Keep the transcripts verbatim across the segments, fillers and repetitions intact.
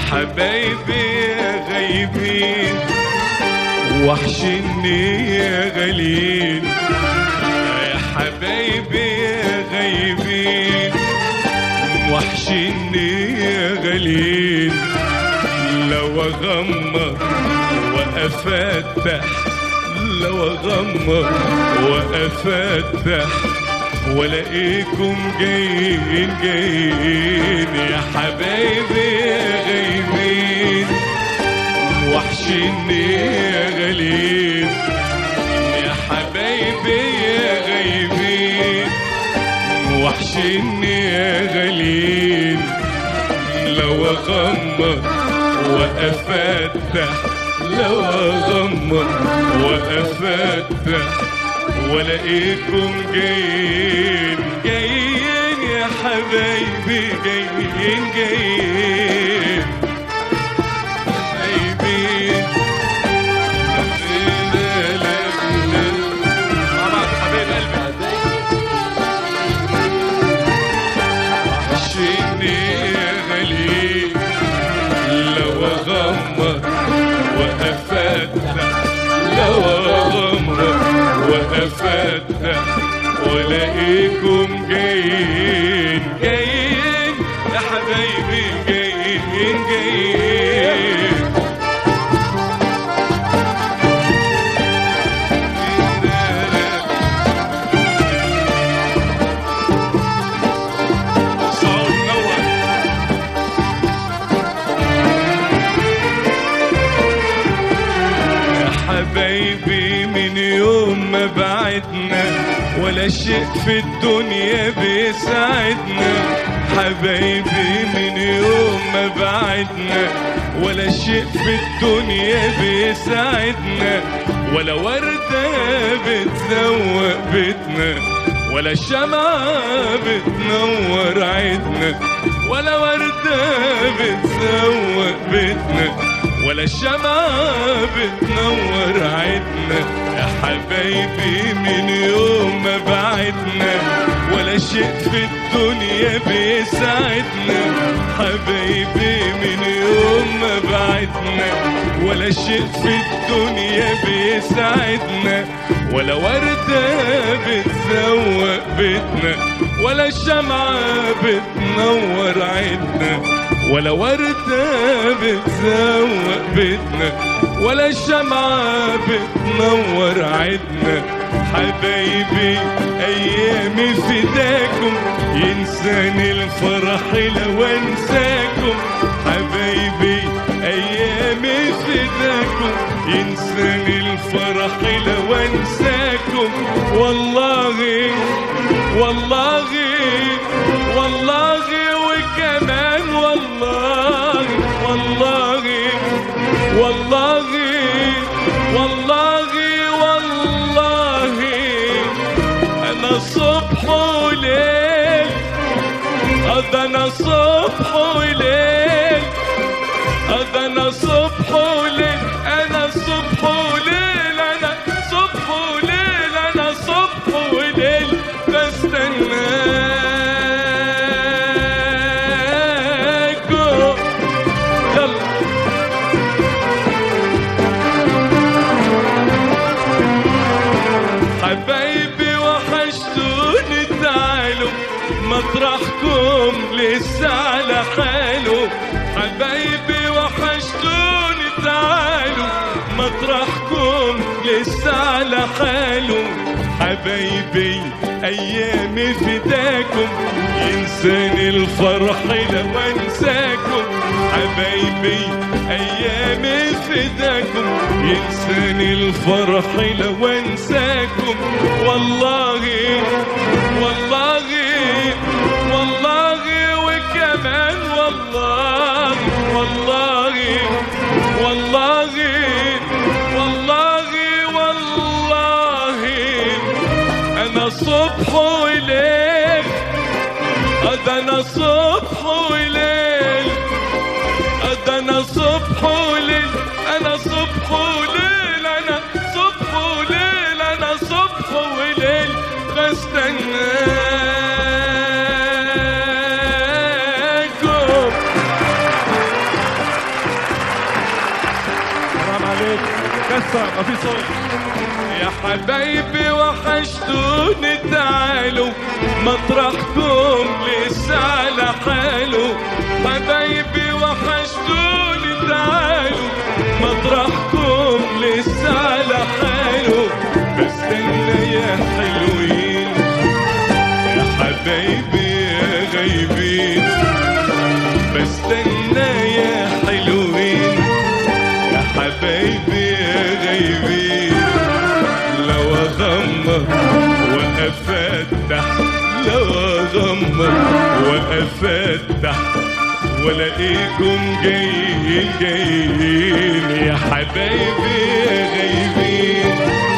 حبايبي يا غايبين وحشني يا غالين، يا حبايبي يا غايبين وحشني يا غالين. لو اغمض وافتح، لو اغمض وافتح والاقيكم جايين جايين، يا حبايبي يا غايبين وحشني يا غالين، يا حبايبي يا غايبين وحشني يا غالين. لو اغمض وافتح، لو اغمض وافتح والاقيكم جايين جايين، يا حبايبي جايين جايين حبايبي. مع بعض حبايب قلبي، وحشني يا غالين. لو اغمض وافتح، لو اغمض وافتح والاقيكم جايين جايين، يا حبايبي جايين جايين. حبايبي من يوم ما بعدنا ولا شيء في الدنيا بيساعدنا، حبايبي من يوم ما بعدنا ولا شيء في الدنيا بيساعدنا، ولا وردة بتزوق بيتنا ولا شمعة بتنور عيدنا، ولا وردة بتزوق بيتنا ولا شمعة بتنور عيدنا. يا حبايبي من يوم ما بعدنا ولا شيء في الدنيا بيساعدنا، حبايبي من يوم ما بعدنا ولا شيء في الدنيا بيساعدنا، ولا وردة بتزوق بيتنا ولا شمعة بتنور عيدنا، ولا وردة بتزوق بيتنا ولا شمعة بتنور عيدنا. حبايبي أيامي فداكم ينساني الفرح لو انساكم، حبايبي أيامي فداكم ينساني الفرح لو انساكم. والله والله والله وكمان والله والله والله والله والله أنا صبح وليل، هذا أنا صبح وليل، هذا أنا صبح وليل، أنا صبح وليل، أنا صبح وليل، أنا صبح وليل بستناك. حبايبي وحشتوني تعالوا مطرحكم لسه على حاله، حبايبي وحشتوني تعالوا مطرحكم لسه على حاله، حبايبي أيامي فداكم ينساني الفرح لو انساكم، حبايبي أيامي فداكم ينساني الفرح لو انساكم. والله والله والله وكمان والله والله والله والله والله أنا صبح وليل، هذا أنا صبح وليل، هذا أنا صبح وليل، أنا صبح وليل، أنا صبح وليل، أنا صبح وليل بستناك. كسر ما في صوت. يا حبايبي وحشتوني تعالوا مطرحكم لسه على حاله. حبايبي وحشتوني تعالوا مطرحكم لسه على حاله. بستنى يا حلوين يا حبايبي يا غايبين. بستنى يا حلوين يا حبايبي يا غايبين. لو اغمض وافتح لو اغمض وافتح والاقيكم جايين جايين يا حبايبي يا غايبين.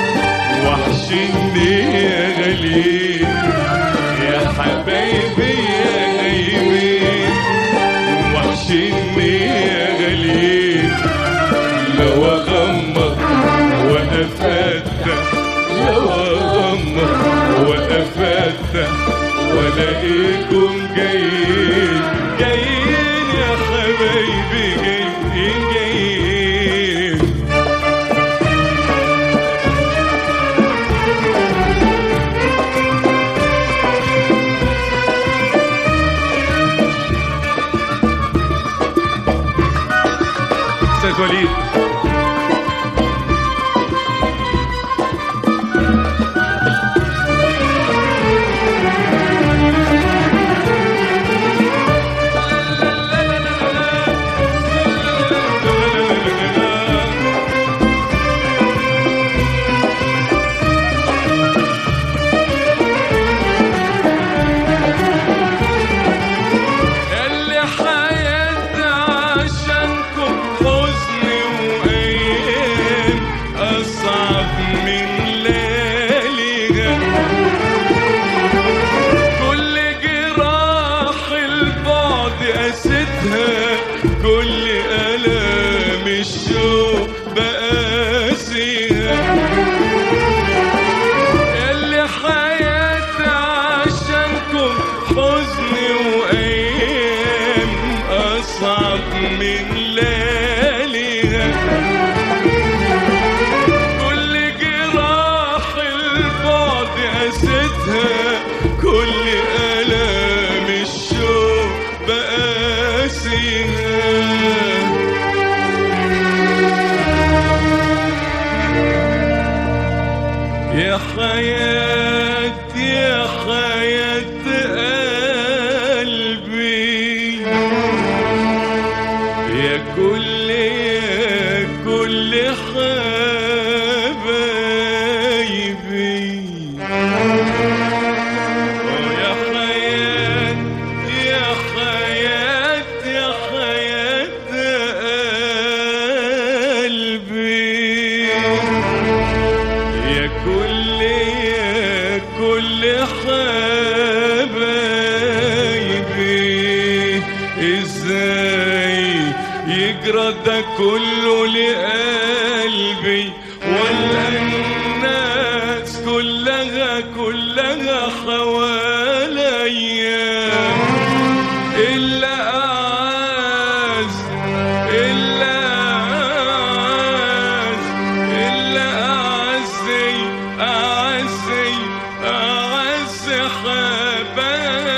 وحشني يا غاليين يا حبايبي يا غايبين. وحشني يا غاليين. لو اغمض وافتح لو اغمض وافتح والاقيكم جايين جايين يا حبايبي جايين جايين. استاذ وليد كل ألام الشوق بقاسيها. اللي حياتي عشانكم حزن وأيام أصعب من لياليها. كل جراح البعد قاستها كل ألام الشوق بقاسيها. يا حياة يا حياة قلبي يا كل يا كل حبايبي. يا حياة يا حياة يا حياة قلبي يا كل يا كل حبايبي. ازاي يجرى ده كله لقلبي ولا الناس كلها كلها حواليا إلا أعز إلا أعز إلا أعزي أعزي أعز حبايبي.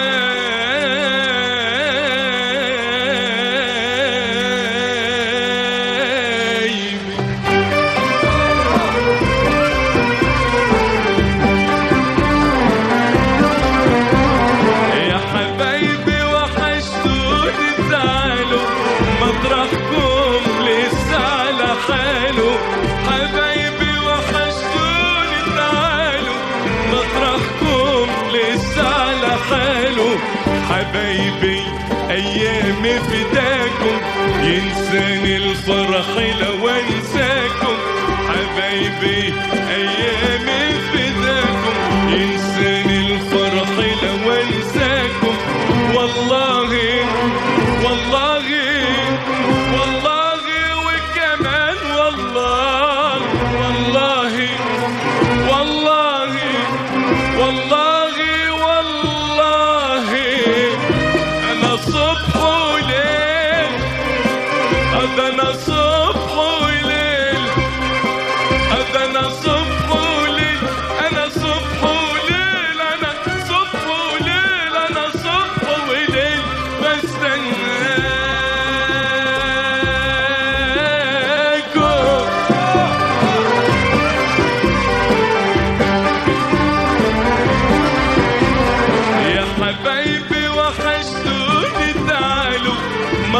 يا حبايبي وحشتوني تعالوا مطرحكم لسه على حاله. حبايبي وحشتوني تعالوا مطرحكم لسه على حاله. حبايبي ايامي فداكم ينساني الفرح لو انساكم. حبايبي ايامي فداكم ينساني الفرح لو انساكم. والله والله والله وكمان والله والله والله والله والله انا صبح وليل. هذا انا صبح وليل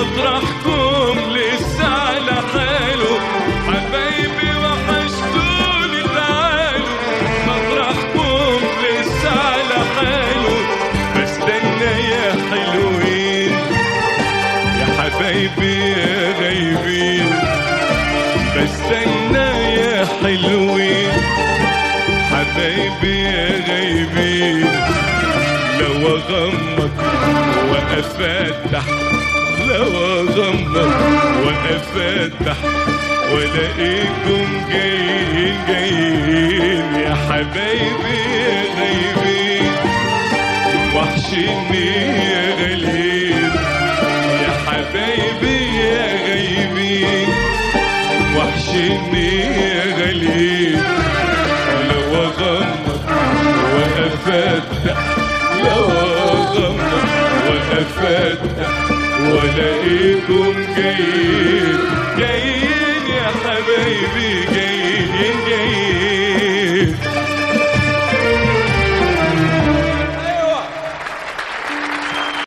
مطرحكم لسه على حاله. حبايبي وحشتوني تعالوا مطرحكم لسه على حاله. بستنى يا حلوين يا حبايبي يا غايبين. بستنى يا حلوين حبايبي يا غايبين. لو اغمض وافتح لو اغمض وافتح والاقيكم جايين جايين يا حبايبي يا غايبين. وحشني يا غاليين يا حبايبي يا غايبين. وحشني يا غاليين. لو اغمض وافتح لو اغمض وافتح والاقيكم جايين جايين يا حبايبي